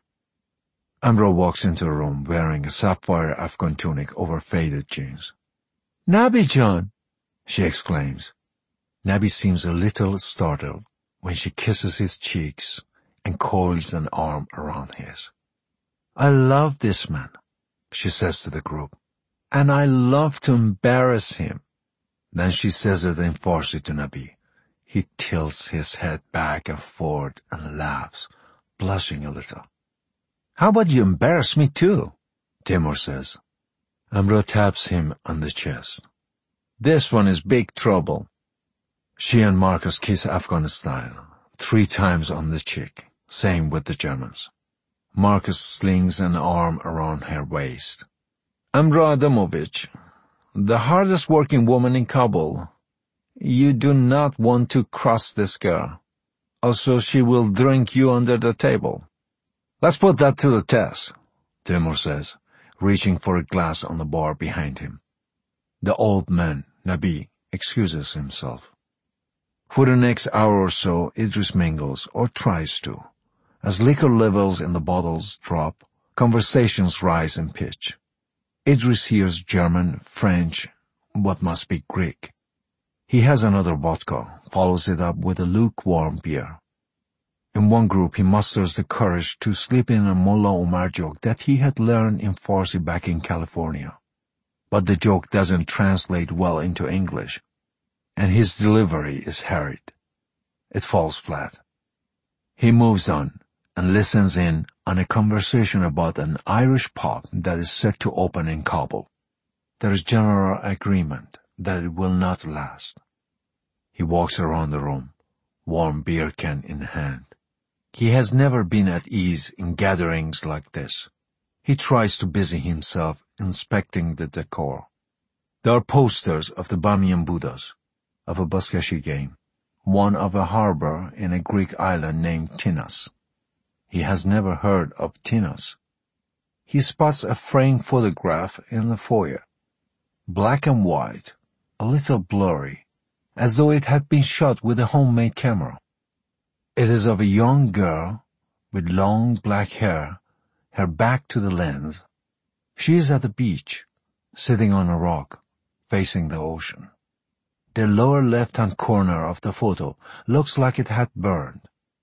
Amro walks into the room wearing a sapphire Afghan tunic over faded jeans. Nabi-John, she exclaims. Nabi seems a little startled when she kisses his cheeks and coils an arm around his. I love this man, she says to the group, and I love to embarrass him. Then she says it in Farsi to Nabi. He tilts his head back and forth and laughs, blushing a little. How about you embarrass me too? Timur says. Amro taps him on the chest. This one is big trouble. She and Marcus kiss Afghan style, three times on the cheek, same with the Germans. Marcus slings an arm around her waist. Amro Adamovich, the hardest working woman in Kabul. You do not want to cross this girl. Also, she will drink you under the table. Let's put that to the test, Timur says, reaching for a glass on the bar behind him. The old man, Nabi, excuses himself. For the next hour or so, Idris mingles, or tries to. As liquor levels in the bottles drop, conversations rise in pitch. Idris hears German, French, what must be Greek. He has another vodka, follows it up with a lukewarm beer. In one group, he musters the courage to slip in a Mullah Omar joke that he had learned in Farsi back in California. But the joke doesn't translate well into English, and his delivery is hurried. It falls flat. He moves on and listens in on a conversation about an Irish pub that is set to open in Kabul. There is general agreement that it will not last. He walks around the room, warm beer can in hand. He has never been at ease in gatherings like this. He tries to busy himself inspecting the decor. There are posters of the Bamiyan Buddhas, of a Buzkashi game, one of a harbor in a Greek island named Tinas. He has never heard of Tinas. He spots a framed photograph in the foyer, black and white, a little blurry, as though it had been shot with a homemade camera. It is of a young girl with long black hair, her back to the lens. She is at the beach, sitting on a rock, facing the ocean. The lower left-hand corner of the photo looks like it had burned.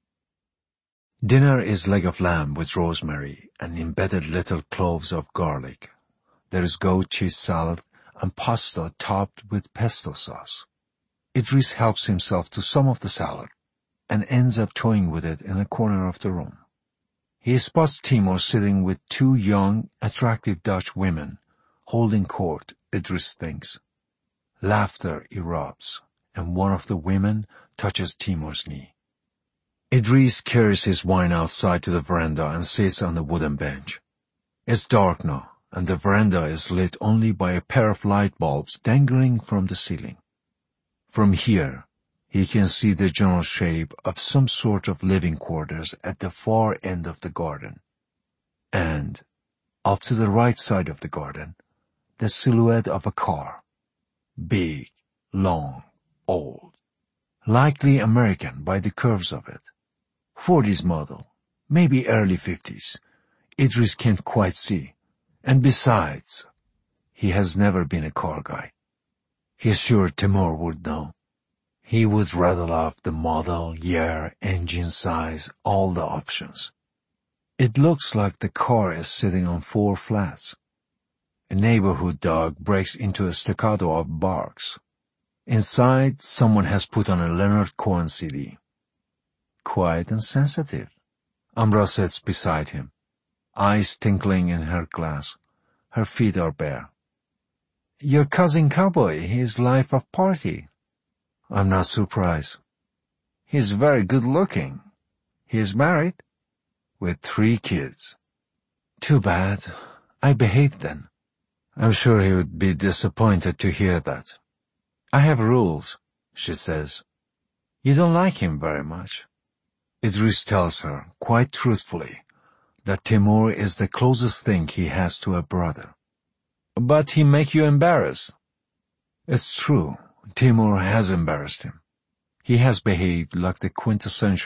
Dinner is leg of lamb with rosemary and embedded little cloves of garlic. There is goat cheese salad and pasta topped with pesto sauce. Idris helps himself to some of the salad and ends up toying with it in a corner of the room. He spots Timur sitting with two young, attractive Dutch women, holding court, Idris thinks. Laughter erupts, and one of the women touches Timur's knee. Idris carries his wine outside to the veranda and sits on the wooden bench. It's dark now, and the veranda is lit only by a pair of light bulbs dangling from the ceiling. From here, he can see the general shape of some sort of living quarters at the far end of the garden. And, off to the right side of the garden, the silhouette of a car. Big, long, old. Likely American by the curves of it. forties model, maybe early fifties. Idris can't quite see. And besides, he has never been a car guy. He's sure Timur would know. He would rattle off the model, year, engine size, all the options. It looks like the car is sitting on four flats. A neighborhood dog breaks into a staccato of barks. Inside, someone has put on a Leonard Cohen C D. Quiet and sensitive. Amra sits beside him, eyes twinkling in her glass. Her feet are bare. Your cousin Cowboy, his life of party. I'm not surprised. He's very good looking. He's married, with three kids. Too bad. I behaved then. I'm sure he would be disappointed to hear that. I have rules, she says. You don't like him very much. Idris tells her, quite truthfully, that Timur is the closest thing he has to a brother. But he make you embarrassed. It's true, Timur has embarrassed him. He has behaved like the quintessential